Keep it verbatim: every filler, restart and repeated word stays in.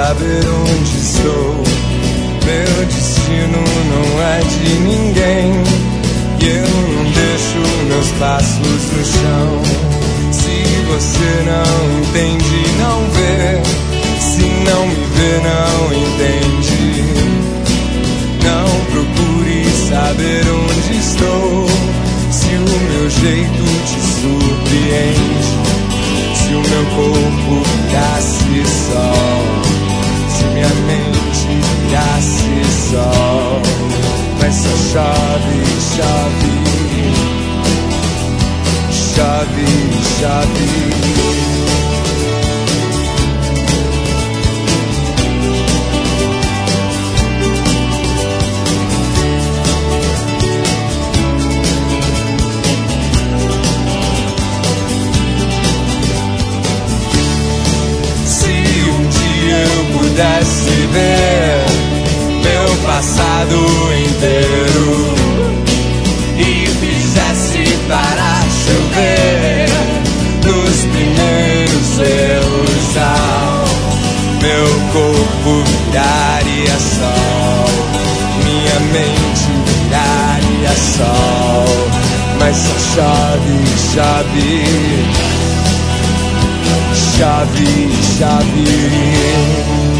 saber onde estou. Meu destino não é de ninguém, e eu não deixo meus passos no chão. Se você não entende, não vê. Se não me vê, não entende. Não procure saber onde estou. Se o meu jeito te surpreende, se o meu corpo virasse sol, se minha mente virasse sol. Mas só chove, chove, chove, chove. Pudesse ver meu passado inteiro e fizesse parar chover nos primeiros erros, ao meu corpo viraria sol, minha mente viraria sol. Mas só chove, chove, chove, chove.